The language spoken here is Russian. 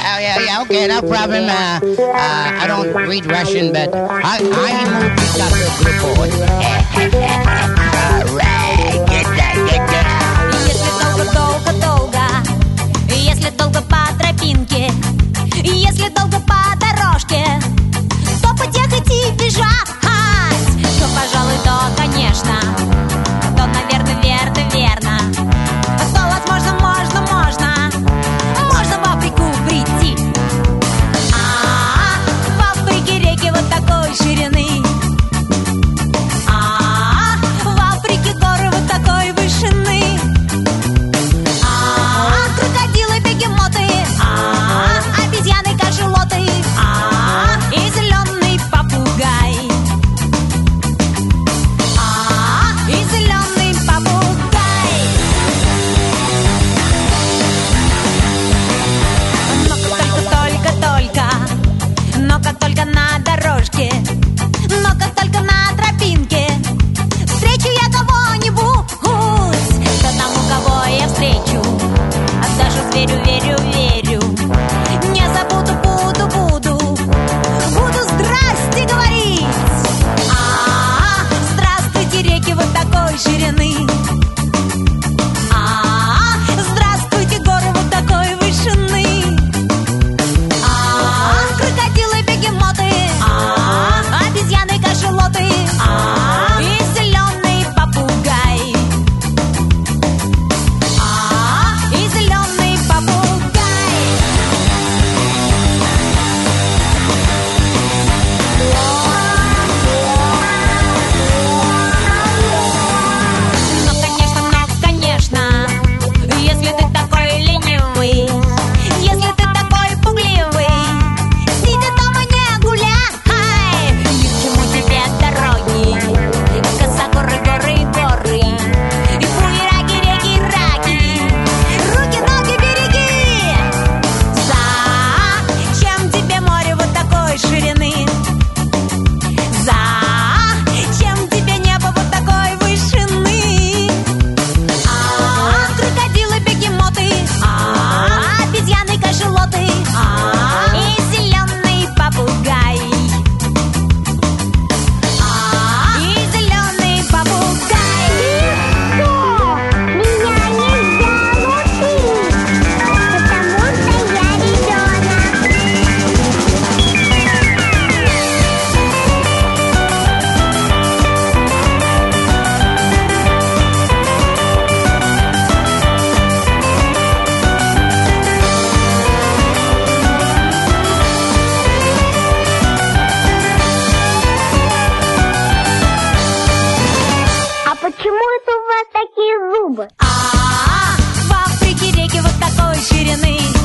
yeah, okay, no problem. I don't read Russian, but I ему прикажу Если долго по тропинке, если долго по дорожке, то потехать и бежать, то, пожалуй, то, конечно, то, наверное, верно, верно, то, возможно, можно в Африку прийти. В Африке реки вот такой ширины, в Африке горы вот такой вышины, крокодилы, бегемоты, обезьяны, кашалоты, и зеленый попугай, и зеленый попугай. Но как только на дорожке, но как только на тропинке встречу я кого-нибудь, то тому, кого я встречу, даже зверю верю, не забуду, буду здрасте говорить. Здравствуйте, реки вот такой ширины, здравствуйте, горы вот такой вышины, крокодилы, бегемоты, обезьяны, кашалоты, и зеленый попугай, и зеленый попугай. Но, конечно, если ты такой ленивый, если ты такой пугливый, сиди дома, не гуляй, ни к чему тебе дороги, косогоры, горы, и буераки, реки, руки, ноги береги. Зачем тебе море вот такой ширины? Зачем тебе небо вот такой вышины? Крокодилы, бегемоты, обезьяны, кашалоты, и зеленый попугай, и зеленый попугай. Меня нельзя лупить, потому что я ребенок. А почему это у вас такие зубы? В Африке реки вот такой ширины,